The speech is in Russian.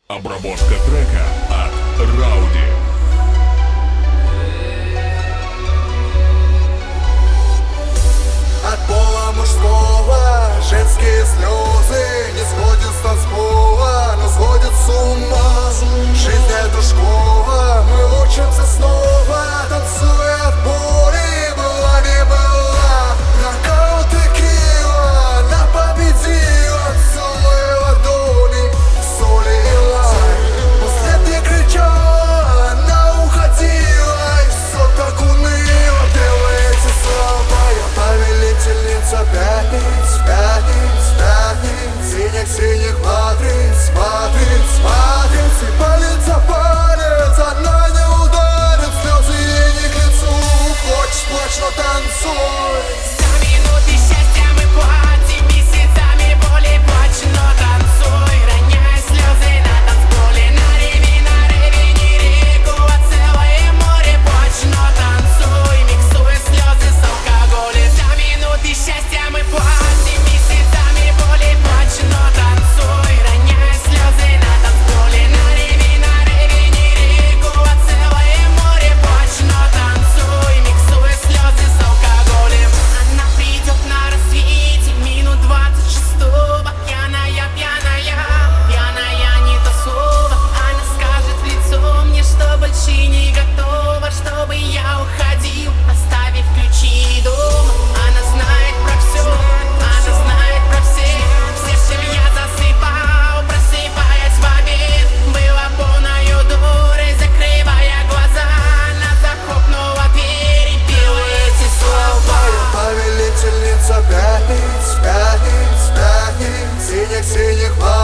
Обработка трека от Рауди. От пола мужского женские слезы не сходят с танцпола, но сходят с ума. Жизнь это школа, мы учимся снова, танцуя от боли, была не была. Нокаут текила, она победила, целые ладони, соли и лай. После ты кричала, она уходила, и все так уныло, пела эти слова. Я повелительница пятниц, пятниц, пятниц, синих матриц, матриц, матриц. И палец за палец, она не ударит, слезы ей не к лицу. Хочешь плачь, но танцуй. За минуты счастья мы платим, месяцами боли плачь, но танцуй. Роняй слезы на танцполе, на реве не реку, а целое море плачь, но танцуй. Миксуя слезы с алкоголем. За минуты счастья мы платим, месяцами боли плачь, но танцуй. Роняй слезы на танцполе, на реве не реку, а целое море плачь, но танцуй. Миксуя слезы с алкоголем. Она придет на рассвете минут 26-го. Пьяная, пьяная не то слово. Она скажет в лицо мне, что больше не готова, чтобы я уходил, оставив ключи дома. Она знает про все, она знает про всех. Все, чем я засыпал, просыпаясь в обед. Была полною дурой, закрывая глаза. Она захлопнула дверь и пела эти слова. Повелительница пятниц, пятниц, пятниц, синих матриц.